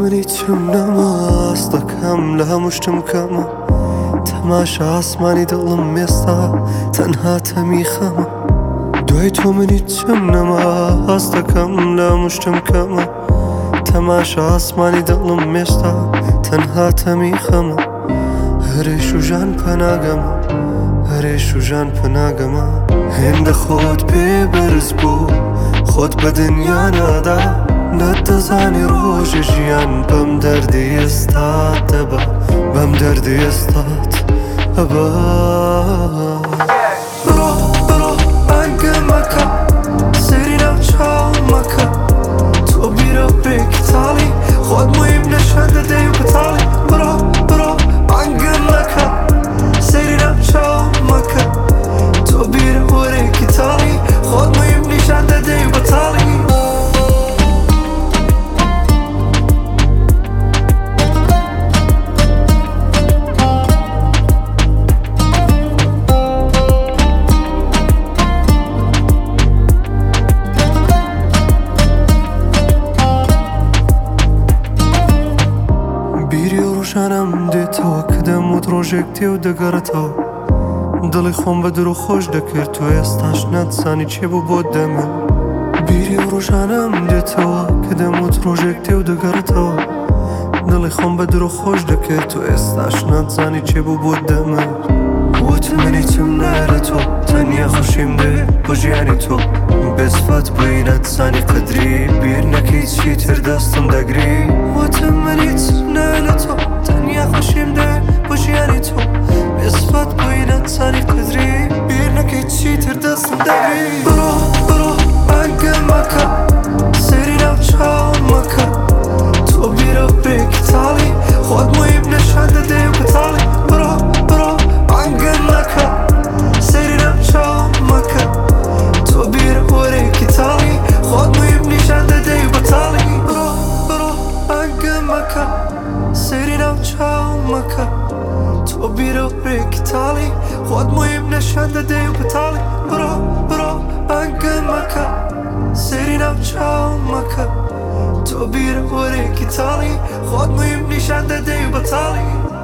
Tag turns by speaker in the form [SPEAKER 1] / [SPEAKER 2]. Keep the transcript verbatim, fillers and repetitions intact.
[SPEAKER 1] من هیچم نەماست دەکەم لە هەموو شتم کەمە تەماشا ئاسمانی دڵم ئێستا تەنها تەمی خەمە دوای تۆ من هیچم نەماست دەکەم لە هەموو شتم کەمە تەماشا ئاسمانی دڵم ئێستا تەنها تەمی خەمە هەرێش و ژان پەناگەمە هەرێش و ژان پەناگەمە هێندە خۆت پێ بەرز بوو خۆت بە دنیا نادا نەتەزانی ڕۆژی ژیان بەم دەردی ئێستات دەبا بەم دەردی ئێستات ئەبا بڕۆ بڕۆ بانگە مەکە سەیری ناو چاو مەکە تۆ بیرە بێکی تاڵی خۆت مویم نەشان دەدەی و بەتاڵی بڕۆ بڕۆ بانگە مەکە سەیری ناو چاو مەکە تۆ بیرە وەرێکی تاڵی خۆت مویم نیشان دەدەی و بەتاڵی ژانم دێتەوە کە دەموت ڕۆژێک تێ و دەگەڕێتەوە دڵی خۆم بە درۆ خۆش دەکرد تۆ ئێستاش ناتزانی چێ بوو بۆت دەمێ بیری و ڕۆژانم دێتەوە کە دەموت ڕۆژێک تێ و دەگەڕێتەوە دڵی خۆم بە درۆ خۆش دەکرد تۆ ئێستاش ناتزانی چێ بوو بۆت دەمێ وتم من هیچم نایە تۆ تەنیا خۆشیم دێ بۆ ژیانی تۆ بێسفات بووی ناتزانی قەدری بیر نەکەی چی تر دەستم دەگری وتم من هیچم نایە تۆ تەنیا خۆشیم دێ بۆ ژیانی تۆ بێسفات بووی ناتزانی قەدری بیر نەکەی چی تر دەستم دەگری بڕۆ بڕۆ بانگە مەکە سەیری ناو چاو مەکە تۆ بیرە بێکی تاڵی خۆت مویم نەشان دەدەی و بەتاڵی بڕۆ بڕۆ بانگە مەکە سەیری ناو چاو مەکە تۆ بیرە وەرێکی تاڵی خۆت مویم نیشان دەدەی و بەتاڵی بڕۆ بڕۆ بانگە مەکە سەیری ناو چاو مەکە تۆ بیرە وەرێکی تاڵی خۆت مویم نەشان دەدەی و بەتاڵی بڕۆ بڕۆ بانگە مەکە سەیری ناو چاو مەکە تۆ بیرە وەرێکی تاڵی خۆت مویم نیشان دەدەی و بەتاڵی